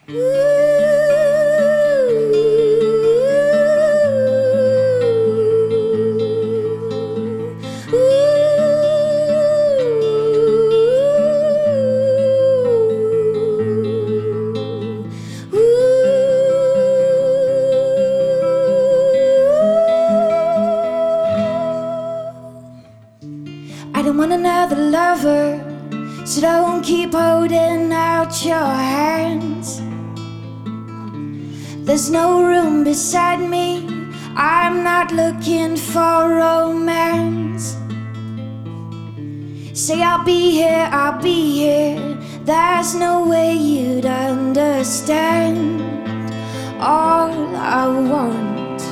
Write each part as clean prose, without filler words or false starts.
I don't want another lover, so don't keep holding out your hands. There's no room beside me, I'm not looking for romance. Say I'll be here, there's no way you'd understand. All I want,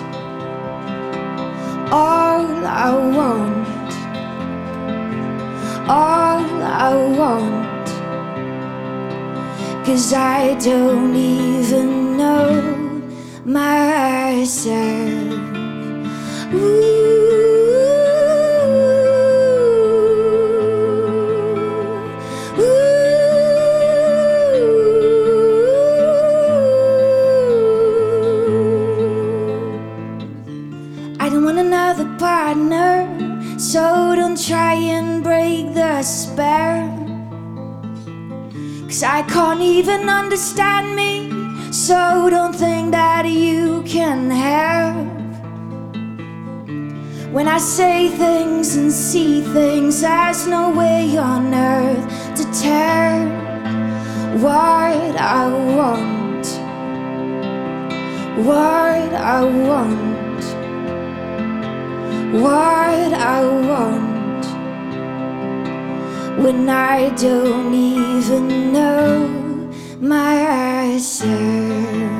all I want, all I want, 'cause I don't even know myself. I don't want another partner, so don't try and break the spell, 'cause I can't even understand me, so don't think that you can help. When I say things and see things, there's no way on earth to tell what I want, what I want, what I want, when I don't even know myself.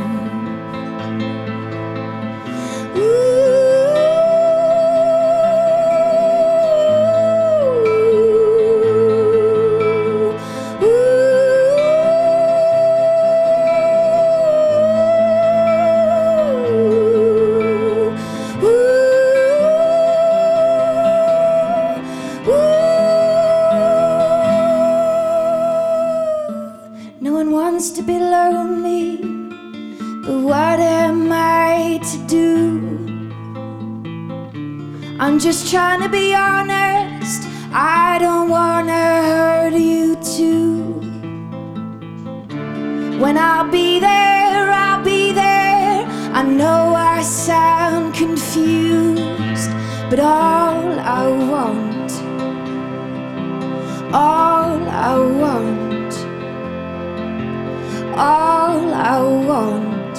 No one wants to be lonely, but what am I to do? I'm just trying to be honest, I don't wanna hurt you too. When I'll be there, I'll be there. I know I sound confused, but all I want, all I want, all I want,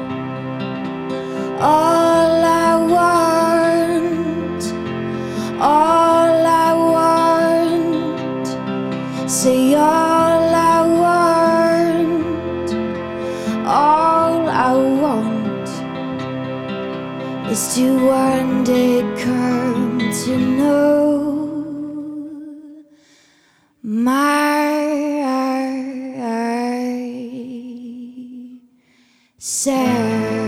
all I want, all I want, say all I want, all I want is to one day come to know myself.